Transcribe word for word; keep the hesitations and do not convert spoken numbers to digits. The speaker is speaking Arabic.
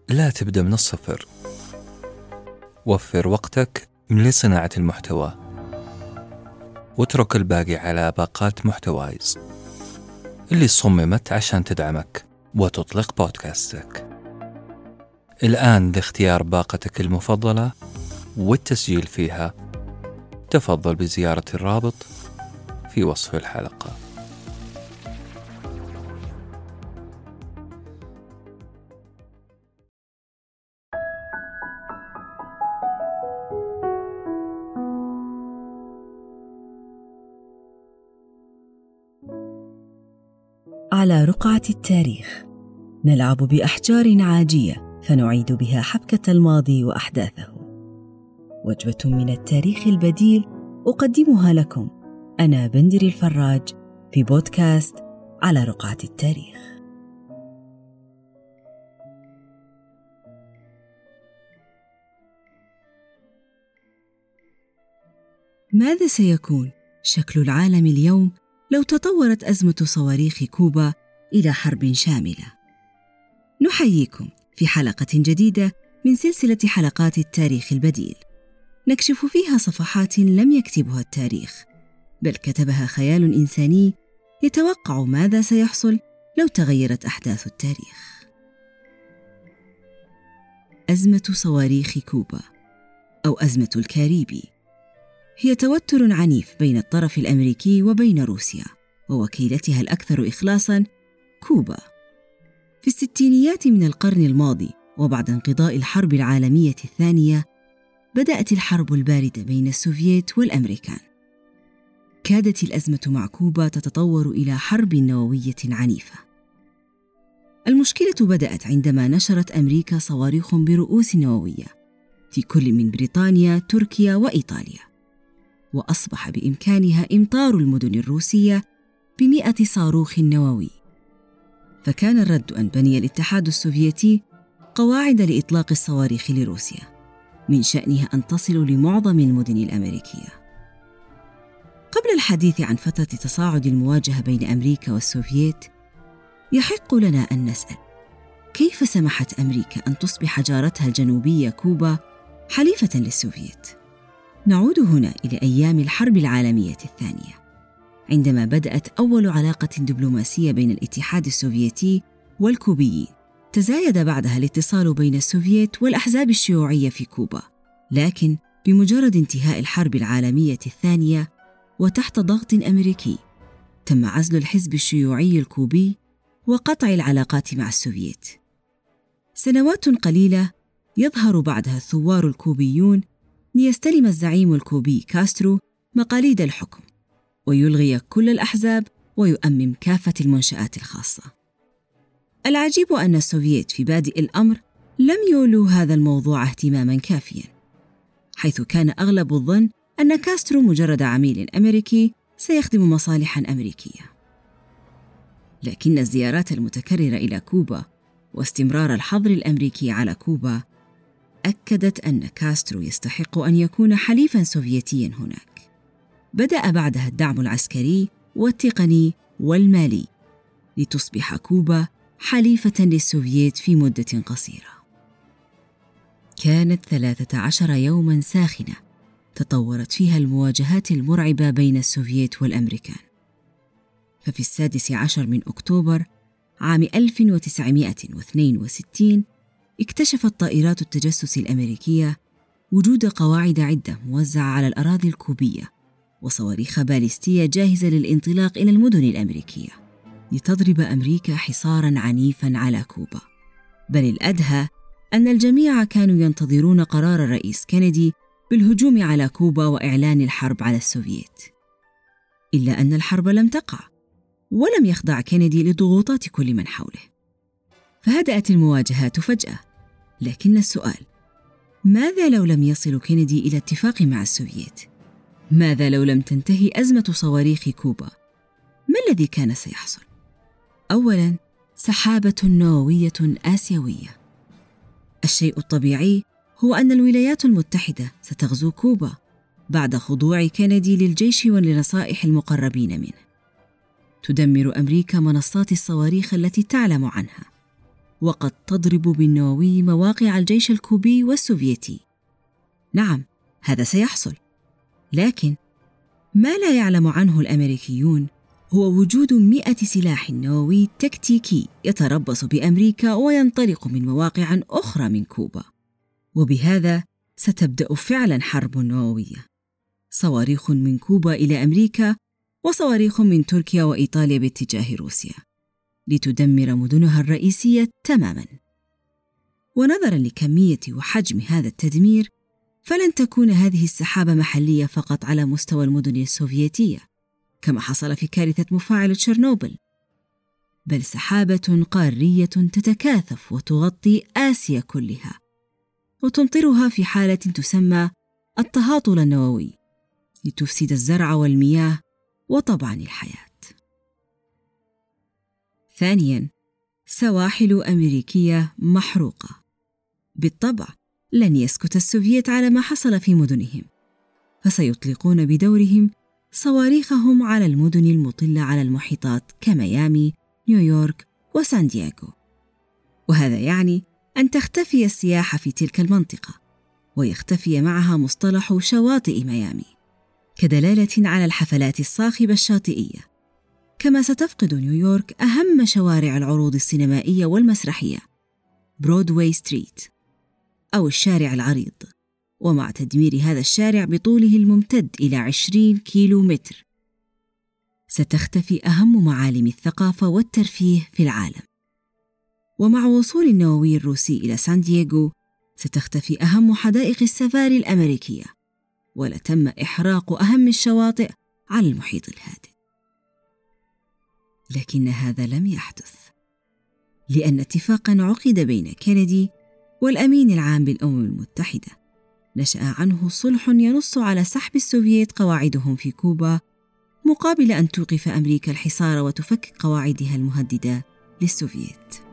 لا تبدأ من الصفر. وفر وقتك لصناعة المحتوى واترك الباقي على باقات محتوايز اللي صممت عشان تدعمك وتطلق بودكاستك. الآن لاختيار باقتك المفضلة والتسجيل فيها تفضل بزيارة الرابط في وصف الحلقة. على رقعة التاريخ نلعب بأحجار عاجية فنعيد بها حبكة الماضي وأحداثه. وجبة من التاريخ البديل أقدمها لكم أنا بندر الفراج في بودكاست على رقعة التاريخ. ماذا سيكون شكل العالم اليوم لو تطورت أزمة صواريخ كوبا إلى حرب شاملة؟ نحييكم في حلقة جديدة من سلسلة حلقات التاريخ البديل، نكشف فيها صفحات لم يكتبها التاريخ، بل كتبها خيال إنساني يتوقع ماذا سيحصل لو تغيرت أحداث التاريخ. أزمة صواريخ كوبا أو أزمة الكاريبي هي توتر عنيف بين الطرف الأمريكي وبين روسيا ووكيلتها الأكثر إخلاصاً كوبا. في الستينيات من القرن الماضي وبعد انقضاء الحرب العالمية الثانية بدأت الحرب الباردة بين السوفييت والأمريكان. كادت الأزمة مع كوبا تتطور إلى حرب نووية عنيفة. المشكلة بدأت عندما نشرت أمريكا صواريخ برؤوس نووية في كل من بريطانيا، تركيا وإيطاليا، وأصبح بإمكانها إمطار المدن الروسية بمئة صاروخ نووي. فكان الرد أن بني الاتحاد السوفيتي قواعد لإطلاق الصواريخ لروسيا، من شأنها أن تصل لمعظم المدن الأمريكية. قبل الحديث عن فترة تصاعد المواجهة بين أمريكا والسوفييت، يحق لنا أن نسأل: كيف سمحت أمريكا أن تصبح جارتها الجنوبية كوبا حليفة للسوفييت؟ نعود هنا إلى أيام الحرب العالمية الثانية، عندما بدأت أول علاقة دبلوماسية بين الاتحاد السوفيتي والكوبيين. تزايد بعدها الاتصال بين السوفييت والأحزاب الشيوعية في كوبا، لكن بمجرد انتهاء الحرب العالمية الثانية وتحت ضغط أمريكي تم عزل الحزب الشيوعي الكوبي وقطع العلاقات مع السوفييت. سنوات قليلة يظهر بعدها الثوار الكوبيون ليستلم الزعيم الكوبي كاسترو مقاليد الحكم ويلغي كل الأحزاب ويؤمم كافة المنشآت الخاصة. العجيب أن السوفييت في بادئ الأمر لم يولوا هذا الموضوع اهتماماً كافياً، حيث كان أغلب الظن أن كاسترو مجرد عميل أمريكي سيخدم مصالحاً أمريكية. لكن الزيارات المتكررة إلى كوبا واستمرار الحظر الأمريكي على كوبا أكدت أن كاسترو يستحق أن يكون حليفاً سوفيتياً هناك. بدأ بعدها الدعم العسكري والتقني والمالي لتصبح كوبا حليفة للسوفييت في مدة قصيرة. كانت ثلاثة عشر يوماً ساخنة تطورت فيها المواجهات المرعبة بين السوفييت والأمريكان. ففي السادس عشر من أكتوبر عام ألف وتسعمائة واثنين وستين اكتشفت طائرات التجسس الأمريكية وجود قواعد عدة موزعة على الأراضي الكوبية وصواريخ باليستية جاهزة للانطلاق إلى المدن الأمريكية لتضرب أمريكا حصاراً عنيفاً على كوبا. بل الأدهى أن الجميع كانوا ينتظرون قرار الرئيس كينيدي بالهجوم على كوبا وإعلان الحرب على السوفييت. إلا أن الحرب لم تقع، ولم يخضع كينيدي لضغوطات كل من حوله، فهدأت المواجهات فجأة. لكن السؤال: ماذا لو لم يصل كينيدي إلى اتفاق مع السوفييت؟ ماذا لو لم تنتهي أزمة صواريخ كوبا؟ ما الذي كان سيحصل؟ أولاً، سحابة نووية آسيوية. الشيء الطبيعي هو أن الولايات المتحدة ستغزو كوبا بعد خضوع كينيدي للجيش ولنصائح المقربين منه. تدمر أمريكا منصات الصواريخ التي تعلم عنها، وقد تضرب بالنووي مواقع الجيش الكوبي والسوفيتي. نعم، هذا سيحصل، لكن ما لا يعلم عنه الأمريكيون هو وجود مئة سلاح نووي تكتيكي يتربص بأمريكا وينطلق من مواقع أخرى من كوبا. وبهذا ستبدأ فعلاً حرب نووية، صواريخ من كوبا إلى أمريكا وصواريخ من تركيا وإيطاليا باتجاه روسيا لتدمر مدنها الرئيسية تماماً. ونظراً لكمية وحجم هذا التدمير، فلن تكون هذه السحابة محلية فقط على مستوى المدن السوفيتية كما حصل في كارثة مفاعل تشيرنوبل، بل سحابة قارية تتكاثف وتغطي آسيا كلها وتمطرها في حالة تسمى التهاطل النووي لتفسد الزرع والمياه وطبعاً الحياة. ثانياً، سواحل أمريكية محروقة. بالطبع لن يسكت السوفييت على ما حصل في مدنهم، فسيطلقون بدورهم صواريخهم على المدن المطلة على المحيطات كميامي، نيويورك وسان دييغو. وهذا يعني أن تختفي السياحة في تلك المنطقة ويختفي معها مصطلح شواطئ ميامي كدلالة على الحفلات الصاخبة الشاطئية. كما ستفقد نيويورك أهم شوارع العروض السينمائية والمسرحية، برودواي ستريت أو الشارع العريض، ومع تدمير هذا الشارع بطوله الممتد إلى عشرين كيلو متر ستختفي أهم معالم الثقافة والترفيه في العالم. ومع وصول النووي الروسي إلى سان دييغو ستختفي أهم حدائق السفاري الأمريكية، ولتم إحراق أهم الشواطئ على المحيط الهادئ. لكن هذا لم يحدث، لأن اتفاقاً عقد بين كينيدي والأمين العام بالأمم المتحدة نشأ عنه صلح ينص على سحب السوفييت قواعدهم في كوبا مقابل أن توقف أمريكا الحصار وتفكك قواعدها المهددة للسوفييت.